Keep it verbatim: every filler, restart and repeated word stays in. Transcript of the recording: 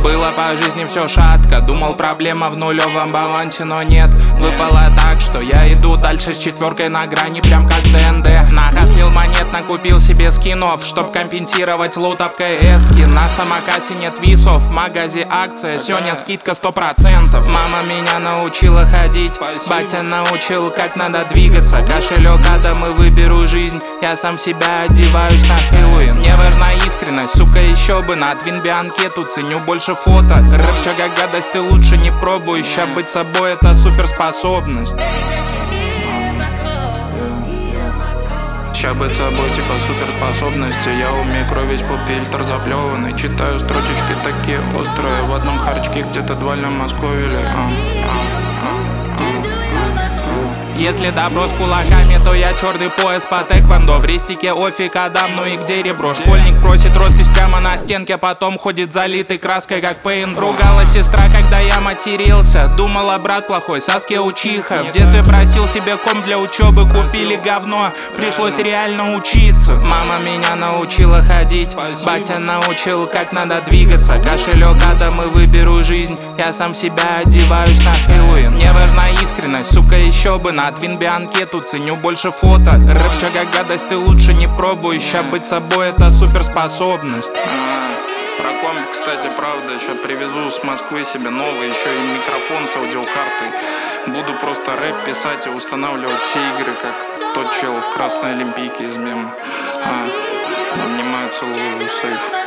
Было по жизни все шатко, думал проблема в нулевом балансе, но нет. Выпало так, что я иду дальше с четверкой на грани, прям как ДНД. Нахаслил монет, накупил себе скинов, чтоб компенсировать лут об КС-ки. На самокассе нет висов, в магазе акция, сегодня скидка сто процентов. Мама меня научила ходить, батя научил, как надо двигаться. Кошелек Адам и выберу жизнь, я сам себя одеваюсь на Хэллоуин. Мне важна искренность, сука, еще бы на Твинбе анкету, ценю больше фото. Рэпчага гадость, ты лучше не пробуй, ща быть собой это суперспособность. Ща быть собой типа суперспособности. Я умею кровить по фильтр заплеванный. Читаю строчечки такие острые, в одном харчке где-то два ляма сковели. а, а, а, а. Если добро с кулаками, то я черный пояс по тэквондо. В рестике офиг Адам, ну и где ребро? Школьник просит роспись прямо на стенке, потом ходит залитой краской, как пейнт. Ругалась сестра, когда я матерился. Думала, брат плохой, Саске учиха. В детстве просил себе комп для учебы, купили говно, пришлось реально учиться. Мама меня научила ходить, батя научил, как надо двигаться. Кошелек Адам и выберу жизнь, я сам себя одеваюсь на Хэллоуин. Мне важна искренность, сука, еще бы на Твинбе анкету, ценю больше фото. Рэпчага гадость, ты лучше не пробуй, ща быть собой это суперспособность. А, про комп, кстати, правда, сейчас привезу с Москвы себе новый, еще и микрофон с аудиокартой. Буду просто рэп писать и устанавливать все игры, как тот чел в Красной Олимпийке из мема. А, обнимаю, целую, сейф.